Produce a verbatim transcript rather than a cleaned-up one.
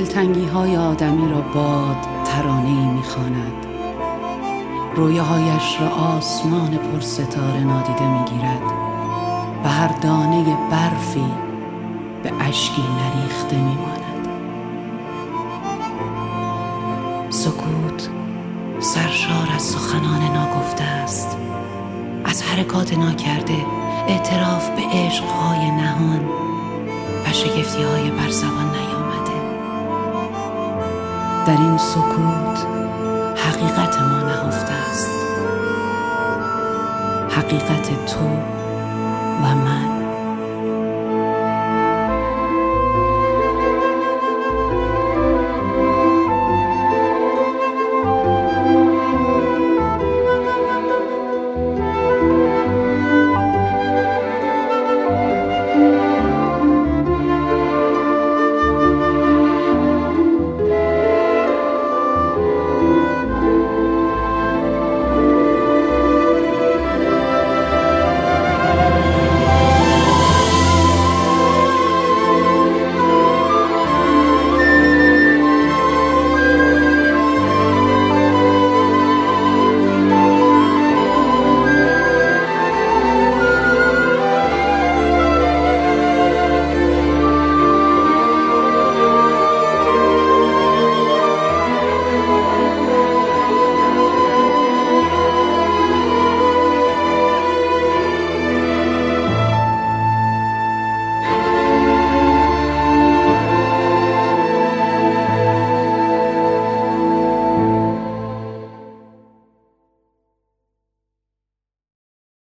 دلتنگی های آدمی را باد ترانه‌ای می‌خواند. رویاهایش را آسمان پر ستاره نادیده می‌گیرد و هر دانه برفی به اشکی نریخته می‌ماند. سکوت سرشار از سخنان ناگفته است، از حرکات ناکرده، اعتراف به عشق‌های نهان و شگفتی‌های بر زبان نیامده. در این سکوت حقیقت ما نهفته است، حقیقت تو و من.